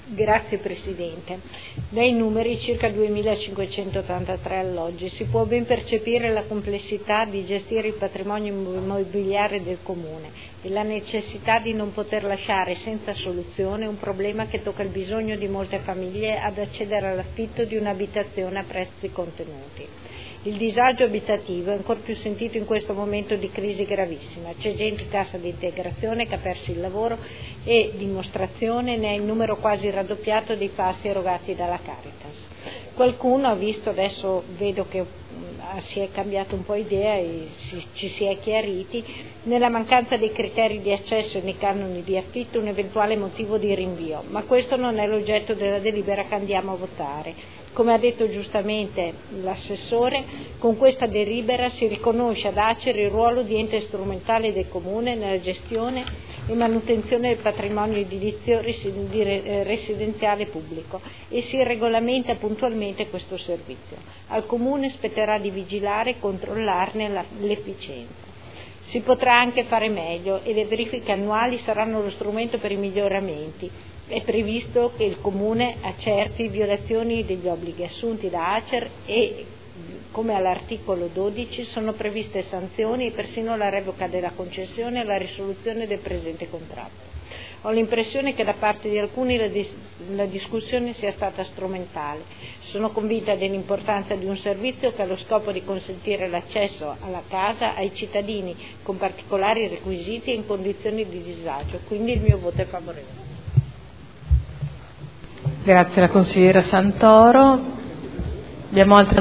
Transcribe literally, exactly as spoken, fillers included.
Grazie Presidente. Dai numeri, circa duemilacinquecentottantatré all'oggi, si può ben percepire la complessità di gestire il patrimonio immobiliare del Comune e la necessità di non poter lasciare senza soluzione un problema che tocca il bisogno di molte famiglie ad accedere all'affitto di un'abitazione a prezzi contenuti. Il disagio abitativo è ancor più sentito in questo momento di crisi gravissima. C'è gente in cassa di integrazione che ha perso il lavoro e, dimostrazione, ne è il numero quasi raddoppiato dei pasti erogati dalla Caritas. Qualcuno ha visto, adesso vedo che si è cambiato un po' idea e si, ci si è chiariti, nella mancanza dei criteri di accesso e nei canoni di affitto un eventuale motivo di rinvio, ma questo non è l'oggetto della delibera che andiamo a votare. Come ha detto giustamente l'assessore, con questa delibera si riconosce ad Acer il ruolo di ente strumentale del Comune nella gestione e manutenzione del patrimonio edilizio residenziale pubblico e si regolamenta puntualmente questo servizio. Al Comune spetterà di vigilare e controllarne la, l'efficienza. Si potrà anche fare meglio e le verifiche annuali saranno lo strumento per i miglioramenti. È previsto che il Comune accerti violazioni degli obblighi assunti da Acer e, come all'articolo dodici, sono previste sanzioni e persino la revoca della concessione e la risoluzione del presente contratto. Ho l'impressione che da parte di alcuni la, dis- la discussione sia stata strumentale. Sono convinta dell'importanza di un servizio che ha lo scopo di consentire l'accesso alla casa ai cittadini con particolari requisiti e in condizioni di disagio, quindi il mio voto è favorevole. Grazie alla consigliera Santoro. Abbiamo altre